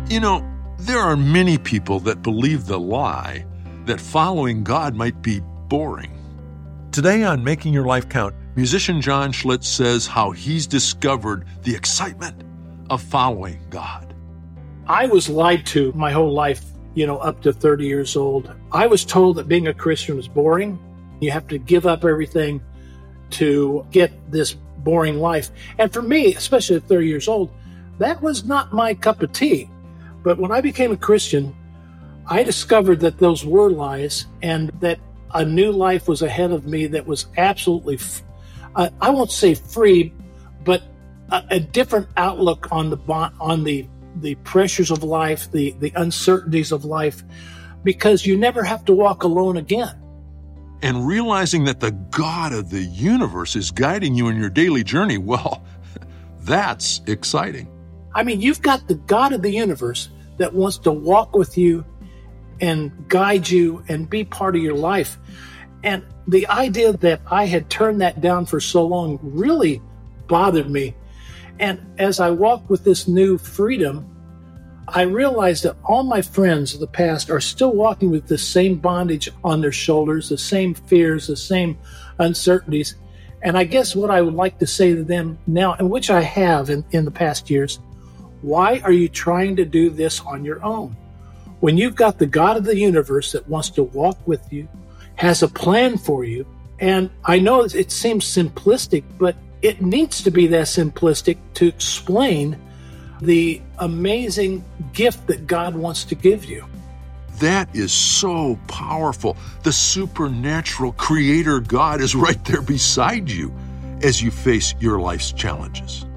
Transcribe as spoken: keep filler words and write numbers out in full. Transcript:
You know, there are many people that believe the lie that following God might be boring. Today on Making Your Life Count, musician John Schlitz says how he's discovered the excitement of following God. I was lied to my whole life, you know, up to thirty years old. I was told that being a Christian was boring. You have to give up everything to get this boring life. And for me, especially at thirty years old, that was not my cup of tea. But when I became a Christian, I discovered that those were lies and that a new life was ahead of me that was absolutely, f- uh, I won't say free, but a, a different outlook on the bon- on the the pressures of life, the, the uncertainties of life, because you never have to walk alone again. And realizing that the God of the universe is guiding you in your daily journey, well, that's exciting. I mean, you've got the God of the universe that wants to walk with you and guide you and be part of your life. And the idea that I had turned that down for so long really bothered me. And as I walked with this new freedom, I realized that all my friends of the past are still walking with the same bondage on their shoulders, the same fears, the same uncertainties. And I guess what I would like to say to them now, and which I have in, in the past years, why are you trying to do this on your own? When you've got the God of the universe that wants to walk with you, has a plan for you, and I know it seems simplistic, but it needs to be that simplistic to explain the amazing gift that God wants to give you. That is so powerful. The supernatural creator God is right there beside you as you face your life's challenges.